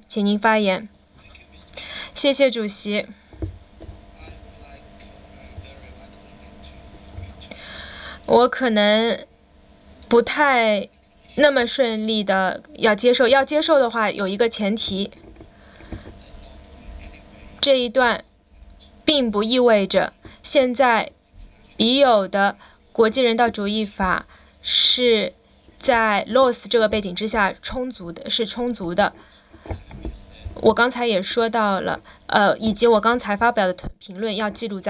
请您发言。谢谢主席。我可能不太那么顺利的要接受的话有一个前提，这一段并不意味着现在已有的国际人道主义法是在 LOS 这个背景之下充足的。我刚才也说到了，以及我刚才发表的评论要记录在